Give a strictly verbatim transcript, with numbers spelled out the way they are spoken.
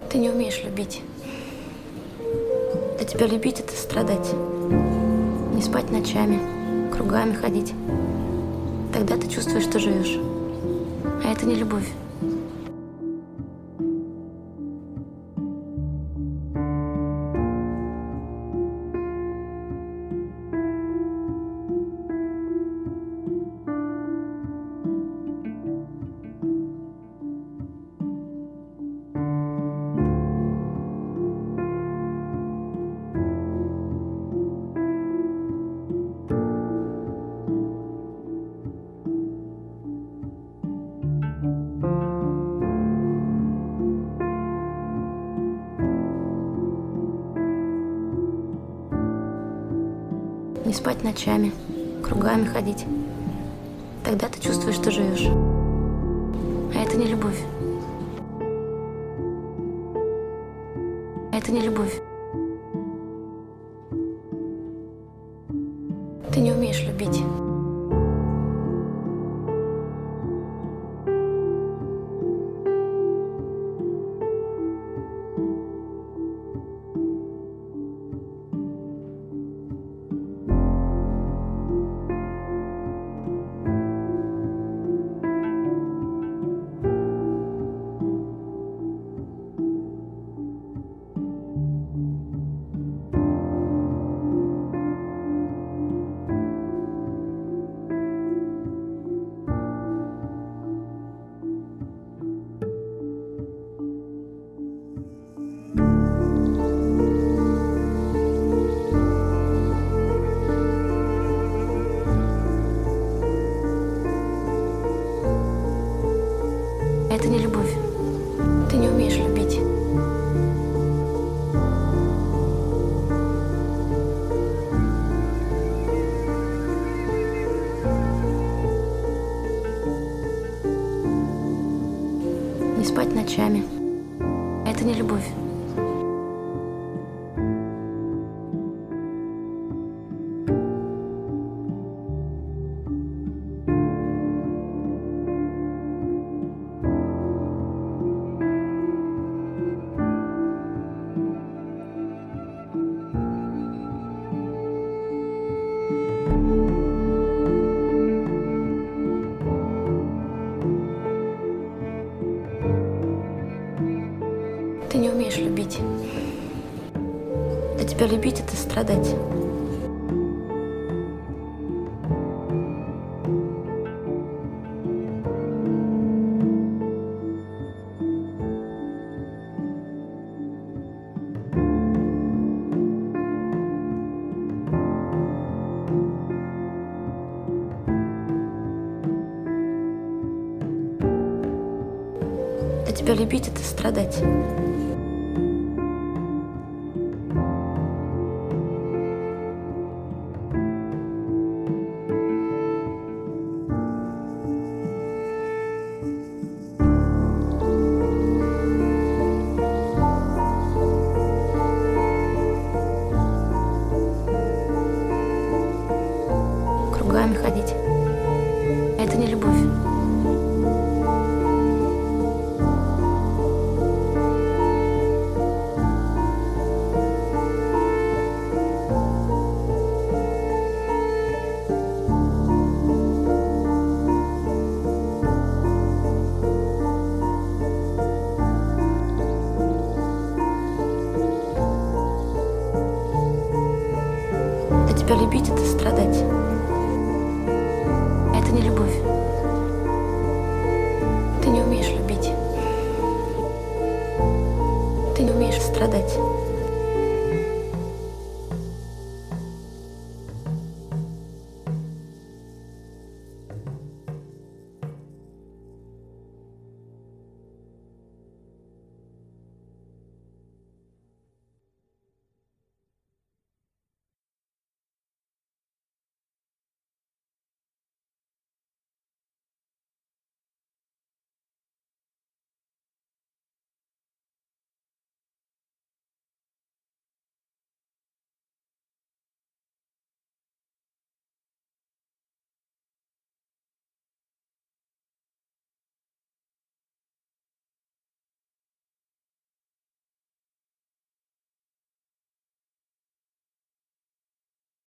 Ты не умеешь любить. Для тебя любить — это страдать. Не спать ночами, кругами ходить. Тогда ты чувствуешь, что живешь. А это не любовь. Не спать ночами, кругами ходить. Тогда ты чувствуешь, что живешь. А это не любовь. А это не любовь. Ты не умеешь любить. Это не любовь. Ты не умеешь любить. Не спать ночами. Это не любовь. Ты не умеешь любить. Для тебя любить — это страдать. Для тебя любить — это страдать. Кругами ходить. Это не любовь. Для тебя любить — это страдать. Это не любовь. Ты не умеешь любить. Ты не умеешь страдать.